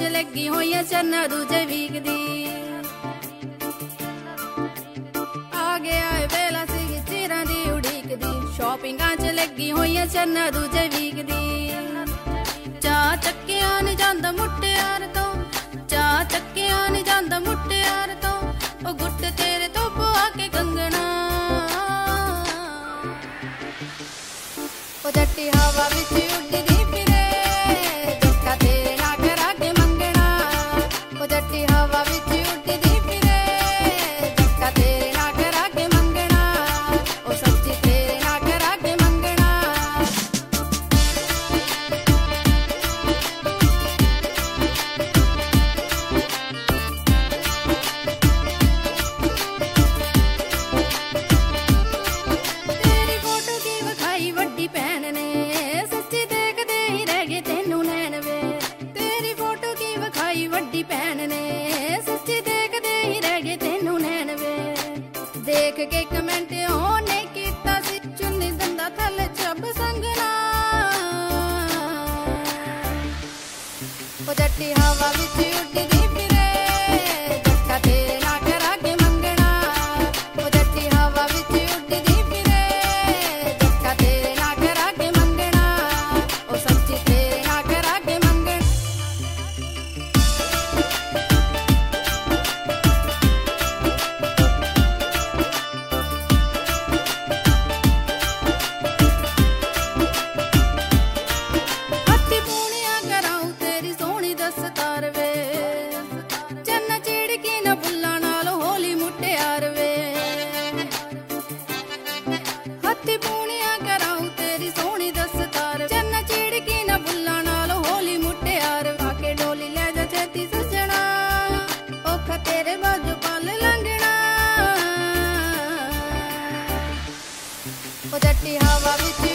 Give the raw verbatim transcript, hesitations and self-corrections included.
च लगी हुई चन्ना दूजे वीक दी आ गया वेला सी चिरां दी उड़ीक दी शॉपिंगां च लगी हुई चन्ना दूजे वीक दी चा चक्कियां नहीं जांदा मुट्टियार तो चा चक्कियां नहीं जांदा मुट्टियार तो ओ गुट तेरे तो पवा के कंगना ओ जट्टी हवा विच उड़दी फिरे धोखा तेरे ना करा के मंगना ओ जट्टी हवा विच उड़दी फिरे धोखा तेरे ना करा के मंगना ओ सच्ची तेरे ना करा के मंगना तेरी फोटो की विखाई वड्डी भैन ने सच्ची देखदे ही रह गए तेनू नैन वे तेरी फोटो की विखाई वड्डी भैन ने सच्ची देखदे ही रह गए तेनू नैन वे देख के कमेंट ओने कीता सी चुन्नी दंदा थल्ले चब संगना ओ जट्टी हवा विच उड़दी फिरे धोखा तेरे ना करा के मंगना ओ जट्टी हवा विच उड़दी फिरे धोखा तेरे ना करा के मंगना ओ सच्ची तेरे ना करा के मंगना हत्थी पूनियां कराऊं तेरी सोहनी दस्तार वे चन्ना चिड़की ना बुल्ला नाल होली मुट्टियार वे हत्थी पूनियां कराऊं तेरी सोहनी दस्तार चन्ना चिड़की ना बुल्ला नाल होली मुट्टियार आके डोली ले जा छेती सजना औखा तेरे बाजू पल लंघना ओ जट्टी हवा विच